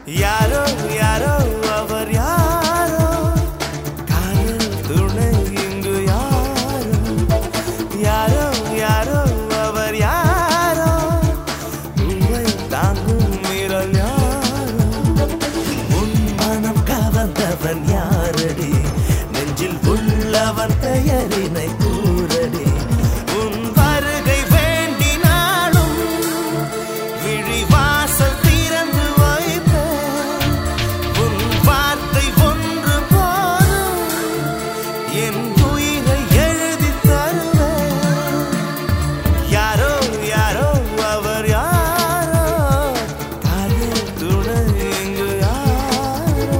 யாரோ யாரோ அவர் யாரோ காதல் துணை இங்கு யாரோ யாரோ யாரோ அவர் யாரோ உண்மை தாங்கும் மிரல் யாரோ உன் மனம் கவர்ந்தவன் யாரடி நெஞ்சில் உள்ளவன் பெயரினை கூறடி உன் வருகை வேண்டினாலும் விழிவாசல் திறந்து வைப்பேன் உன் வார்த்தை ஒன்று போதும் என் உயிரை எழுதி தருவேன் யாரோ யாரோ அவர் யாரோ காதல் துணை இங்கு யாரோ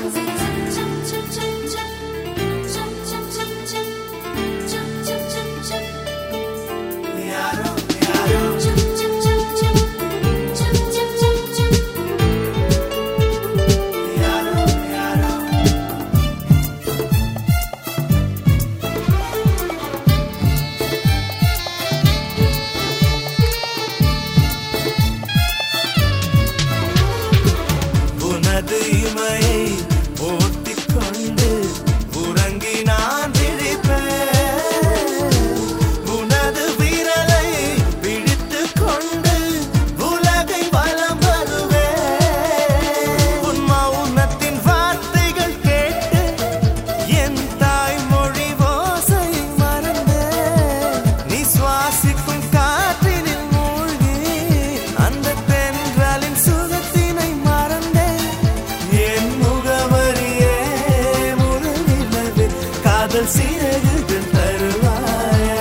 யாரோ யாரோ யாரோ யாரோ உனது இமையை போர்த்திக் கொண்டு உறங்கி நான் விழிப்பேன் உனது விரலை பிடித்துக் கொண்டு உலகை வலம் வருவேன் உன் மௌனத்தின் வார்த்தைகள் கேட்டு என் தாய்மொழி ஓசை மறந்தேன் நீ சுவாசிக்கும் காற்றினில் மூழ்கி அந்த தென்றலின் சுகத்தினை மறந்தேன் என் முகவரியே முதல் நிலவில் காதல் சிறகுகள் தருவாயா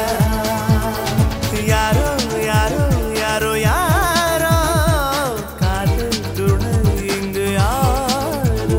யாரோ யாரோ யாரோ யாரோ காதல் துணை இங்கு யாரோ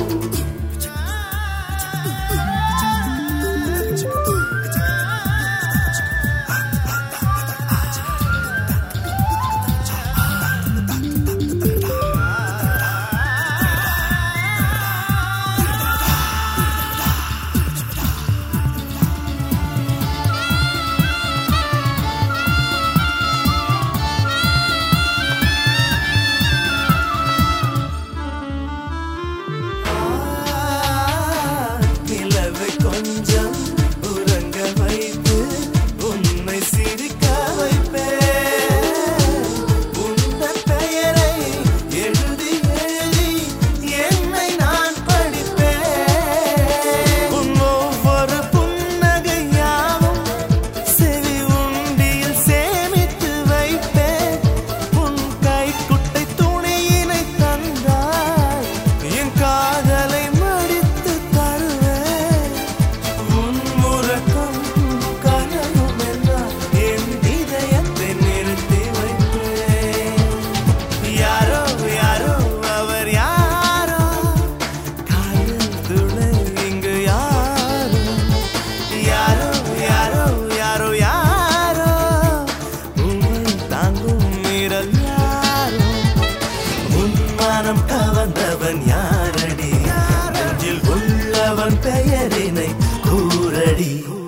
நிலவை கொஞ்சம் உறங்க வைத்து உன்னை சிரிக்க வைப்பேன் உந்தன் பெயரை எழுதி எழுதி என்னை நான் படிப்பேன் உன் ஒவ்வொரு புன்னகையாவும் செவி உண்டியில் சேமித்து வைப்பேன் உன் கைக்குட்டை துணியினை தந்தால் என் காதலை மடித்து தருவேன் உன் முரக்கம் கனவும் எல்லாம் என் இதயத்தை நிறுத்தி வைப்பேன் யாரோ யாரோ அவர் யாரோ காதல் துணை இங்கு யாரோ யாரோ யாரோ யாரோ யாரோ உண்மை தாங்கும் மிரல் யாரோ உன் மனம் கவர்ந்தவன் யாரடி நெஞ்சில் உள்ளவன் பெயரினை கூறடி